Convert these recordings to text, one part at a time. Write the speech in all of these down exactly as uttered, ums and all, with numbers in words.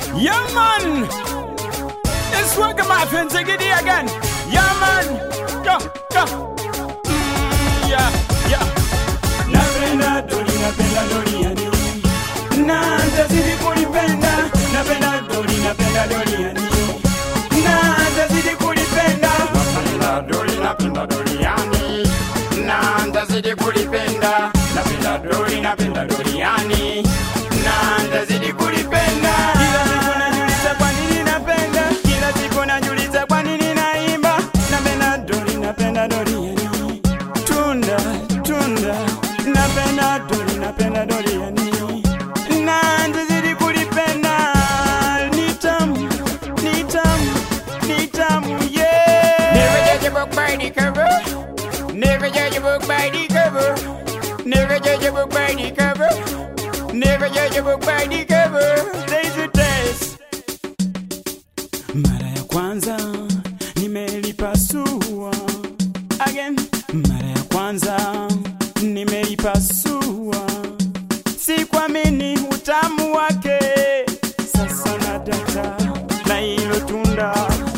Yeah, man. It's Ragamuffin, take it here again. Yeah, man. Yeah, yeah. Mm, yeah, yeah. Napenda doli, napenda doli yani. Na tazidi kulipenda. Napenda doli, napenda doli yani. Na tazidi kulipenda. Napenda doli, napenda doli yani. Na tazidi kulipenda. Napenda doli, napenda doli yani. Na tazidi kulipenda. Kila siku najiuliza kwa nini napenda. Kila siku najiuliza kwa nini naimba. Napenda doli, napenda doli yani. Tunda, tunda. Napenda doli, napenda doli yani. Na tazidi kulipenda. Ni tamu, ni tamu, ni tamu, yeah. Never judge a book by the cover. Never judge a book by the cover. Never judge a book by the cover. Never judge a book by the cover. There's a test. Mara ya kwanza nimelipasua. Again. Mara ya kwanza nimelipasua. Sikuamini utamu wake. Sasa na data na hilo tunda.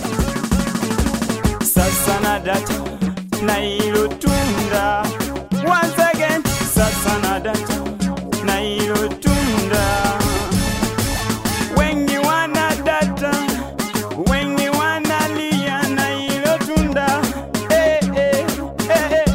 Sasa na data na hilo tunda. Once again. Sasa na data na hilo tunda. Wengi wana data, wengi wana lia na hilo tunda. Eh, eh, eh, eh,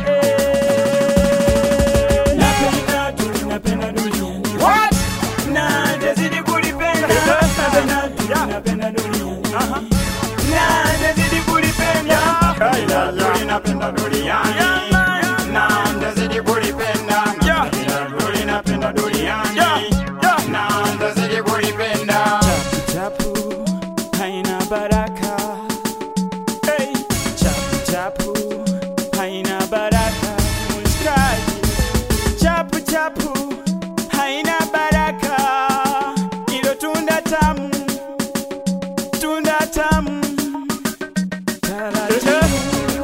eh. Napenda doli, napenda doli yani. What? Na tazidi kulipenda. Napenda doli, napenda doli yani. Na tazidi kulipenda. Kaila doli napenda doli yani. Na tazidi kulipenda. Napenda doli napenda doli yani. Na tazidi kulipenda. Chapu haina baraka. Hey, chapu chapu haina baraka. Mshikaji. Chapu chapu haina baraka. Ilo tunda tamu, tunda tamu. Taratibu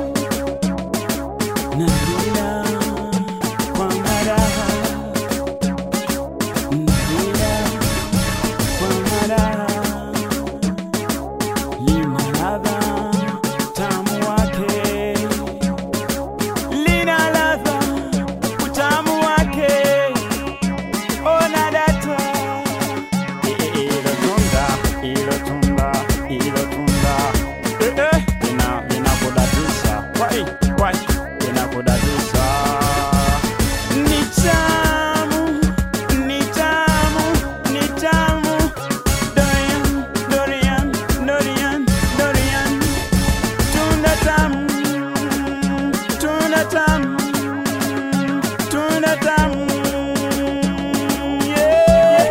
nalila kwa maraha. Nalila kwa maraha. Lina ladha tamu wake. Lina ladha utamu wake. Ona data. Ilo tunda, ilo tunda, ilo tunda. Eh eh. Lina lina kudadisha. Wai wai. Lina kudadisha. Ni tamu, ni tamu, ni tamu. Dorian, Dorian, Dorian, Dorian. Tunda tamu, tunda tamu, tunda tamu. Yeah.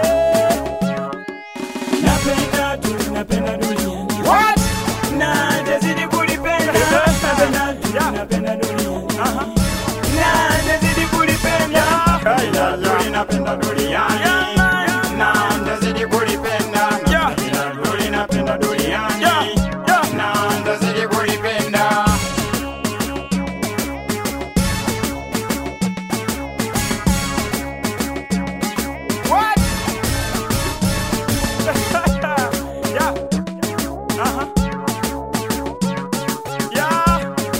Napenda doli, napenda doli yani. What? Na tazidi kulipenda. Napenda doli, napenda doli yani. Na tazidi kulipenda. Kaila doli napenda doli yani. Na tazidi kulipenda. Napenda doli napenda doli yani. Na tazidi kulipenda. What? Yeah. Uh-huh. Yeah.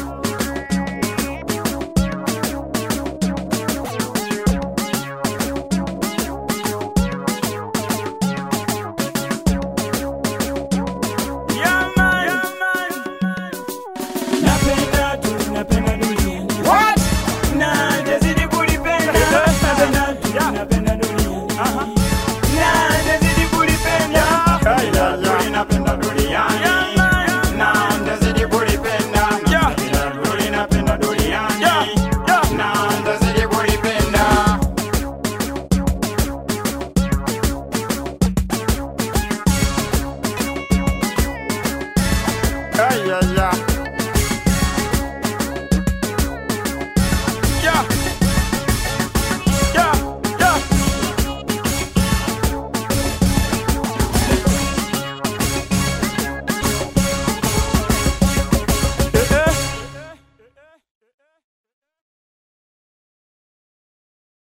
Yeah, man. Yeah, man. Napenda doli, napenda doli yani. What? Na tazidi kulipenda. Napenda doli, napenda doli yani.